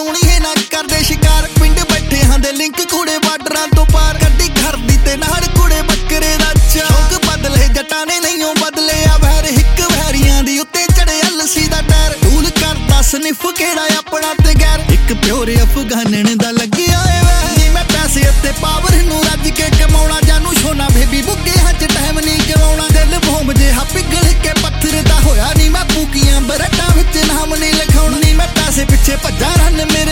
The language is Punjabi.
ਸੋਹਣੀਏ ਨਾ ਕਰਦੇ ਸ਼ਿਕਾਰ ਪਿੰਡ ਬੈਠੇ ਹਾਂ ਦੇ ਲਿੰਕ ਕੁੜੇ ਬਾਰਡਰਾਂ ਤੋਂ ਪਾਰ ਗੱਡੀ ਖੜਦੀ ਤੇ ਨਾਲ ਕੁੜੇ ਬੱਕਰੇ ਦਾ ਸ਼ੌਕ ਬਦਲੇ ਜੱਟਾਂ ਨੇ ਨਹੀਂਓ ਬਦਲਿਆ ਵੈਰ ਹਿੱਕ ਵੈਰੀਆਂ ਦੀ ਉੱਤੇ ਚੜਿਆ ਲੱਸੀ ਦਾ ਟਾਇਰ ਧੂਲ ਕਰਦਾ ਸਨਿਫ ਕਿਹੜਾ ਆਪਣਾ ਤੇ ਗੈਰ ਇੱਕ ਪਿਓਰ ਅਫਗਾਨਣ ਦਾ ਲੱਗਿਆ ਏ ਨੀ ਮੈਂ ਪੈਸੇ ਅਤੇ ਪਾਵਰ ਨੂੰ ਰੱਜ ਕੇ ਕਮਾਉਣਾ ਜਾਨੂੰ ਸੋਨਾ ਬੇਬੀ ਬੁੱਗੇ ਹੱਥ ਟਾਈਮ ਨਹੀਂ ਗਵਾਉਣਾ ਦਿਲ ਬੋਂਬ ਜਿਹਾ ਪਿਘਲ ਕੇ ਪੱਥਰ ਦਾ ਹੋਇਆ ਨੀ ਮੈਂ ਪੂਕੀਆਂ ਬਰਟਾਂ ਵਿੱਚ ਨਾਮ ਨਹੀਂ ਲਿਖਾਉਣਾ ਨੀ ਮੈਂ ਪੈਸੇ ਪਿੱਛੇ ਭੱਜਾਂ ਰਨ ਮੇਰੇ